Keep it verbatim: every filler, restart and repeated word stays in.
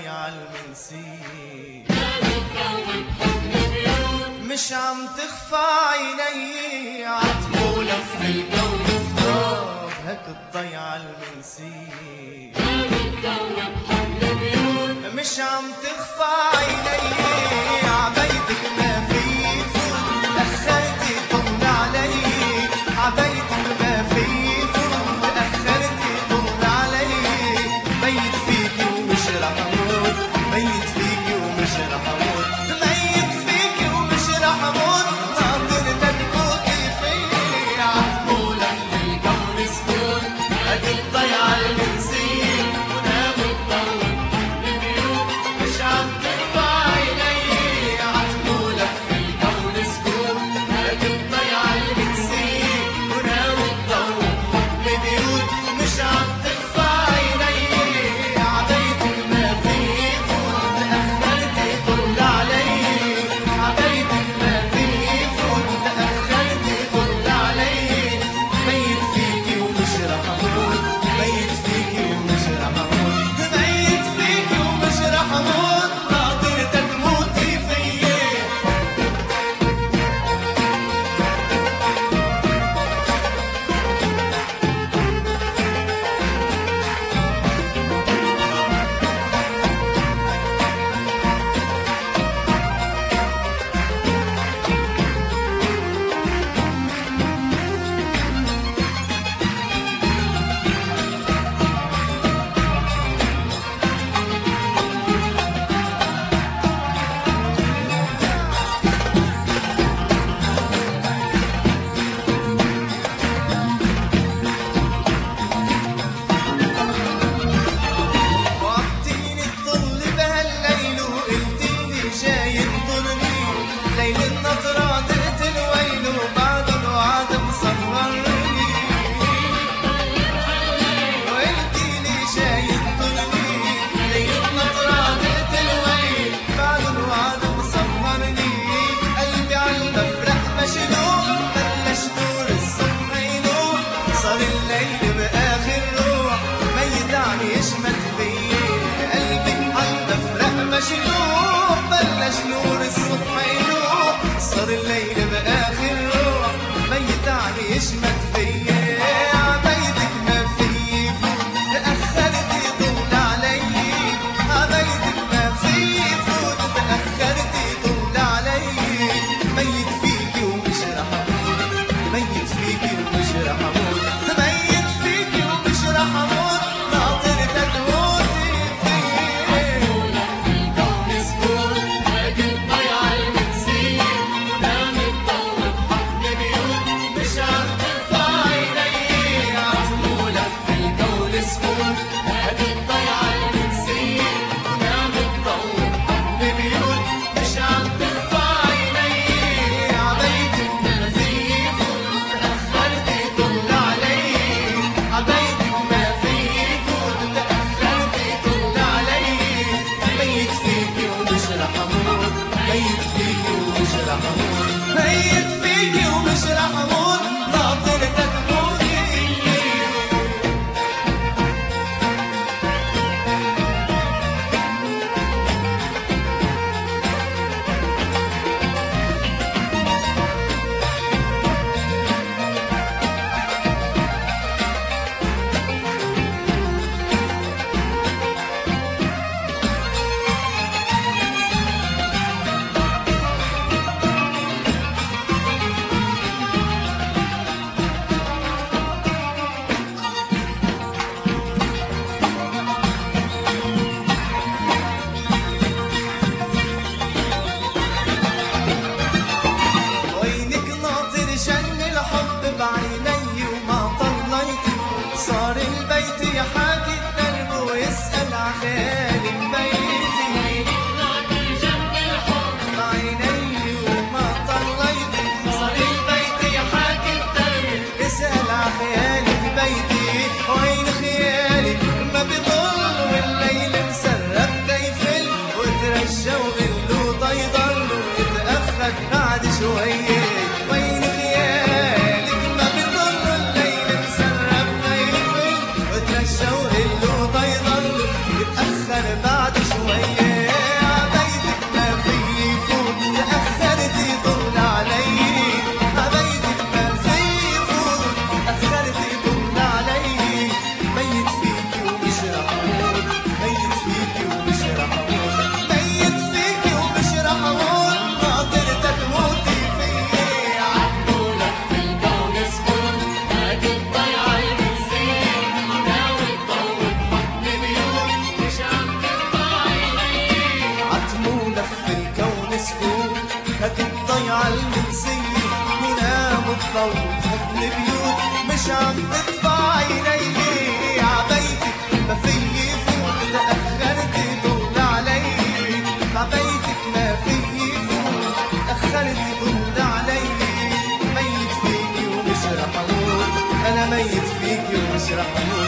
الضيعة المنسية، مش عم تخفى عيني عطبو لف الكون افتراض هك الضيعة المنسية، مش عم تخفى عيني عبيتك ما في فوت تأخرتي طول علي، عبيتك ما في فوت تأخرتي طول علي، ميت فيكي ومش رح اموت، ميت فيكي ومش رح اموت، ميت فيكي ومش رح اموت، ناطر تربطي فيي عطبو لف الكون سكوت هك الضيعة المنسية، ونام الضوء مش عم تخفى محبة وحضن بيوت مش عم تطفى عيني، عبيتك ما فيي فوت تأخرتي طول علي، عبيتك ما فيي فوت تأخرتي طول علي، ميت فيكي ومش رح أموت، أنا ميت فيكي ومش رح أموت.